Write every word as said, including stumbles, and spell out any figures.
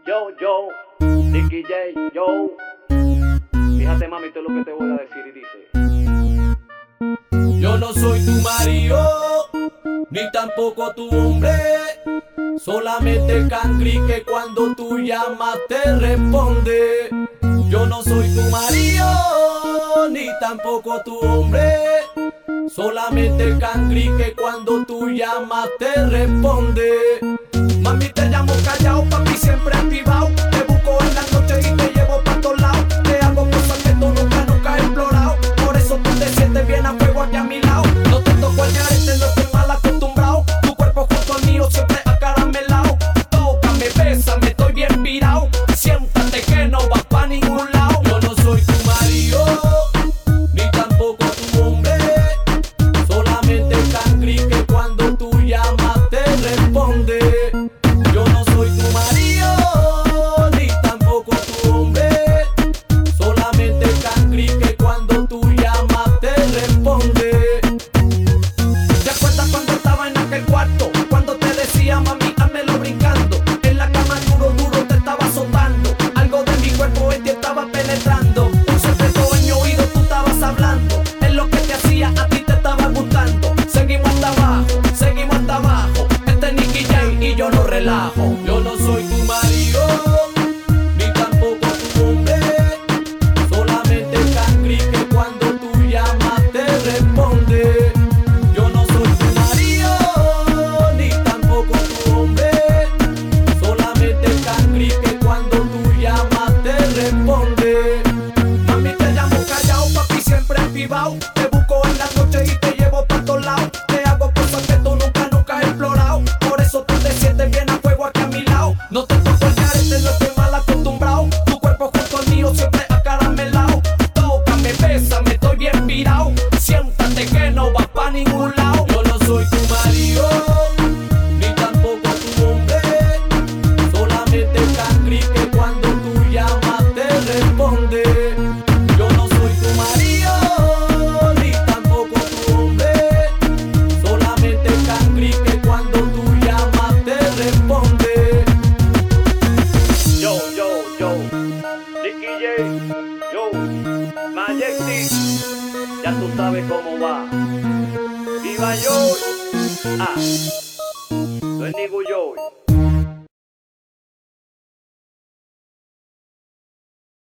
Yo, yo, Nicky J, yo. Fíjate, mami, todo lo que te voy a decir y dice: yo no soy tu marido, ni tampoco tu hombre. Solamente cangri que cuando tú llamas te responde. Yo no soy tu marido, ni tampoco tu hombre. Solamente cangri que cuando tú llamas te responde. Mami, te llamo callao, papi siempre activado. Te busco en la noche y te llevo pa' todos lados. Te hago cosas que tú nunca, nunca has explorado. Por eso tú te sientes bien a fuego aquí a mi lado. No te toco el garete, no estoy mal acostumbrado. Tu cuerpo junto al mío siempre acaramelado. Tócame, bésame, estoy bien virado. Siéntate que no vas pa' ningún lado. Yo no soy tu marido, ni tampoco tu hombre. Solamente cangri que cuando tú llamas te responde. Yo no soy tu marido, ni tampoco tu hombre. Solamente cangri que cuando tú llamas te responde. ¿Te acuerdas cuando estaba en aquel cuarto? Cuando te decía, mami, házmelo brincando. En la cama duro, duro te estaba azotando. Algo de mi cuerpo en ti estaba penetrando. Un secreto en mi oído tú estabas hablando. En lo que te hacía a ti te estaba gustando. Seguimos hasta abajo, seguimos hasta abajo. Este es Nicky J y yo no relajo. Yo no soy tu marido, ni tampoco tu hombre. Solamente cangri que cuando tú llamas te responde. Yo no soy tu marido, ni tampoco tu hombre. Solamente cangri que cuando tú llamas te responde. Mami, te llamo callao, papi siempre activado. Te busco en la noche y te llevo pa' todos lados. Te hago cosas que tú nunca, nunca has explorado. Por eso tú te sientes bien a fuego aquí a mi lado. No te toco el garete, no estoy mal acostumbrado. Tu cuerpo junto al mío siempre acaramelado. Tócame, bésame, estoy bien virado. Siéntate que no vas pa' ningún lado. Yo no soy tu marido, ni tampoco tu hombre. Solamente cangri que cuando tú llamas te responde. Yo no soy tu marido, ni tampoco tu hombre. Solamente cangri que cuando tú llamas te responde. yo, yo, yo, Nicky J, yo, Majestic. Ya tú sabes cómo va. Viva yo, ah, no es Nigu yo.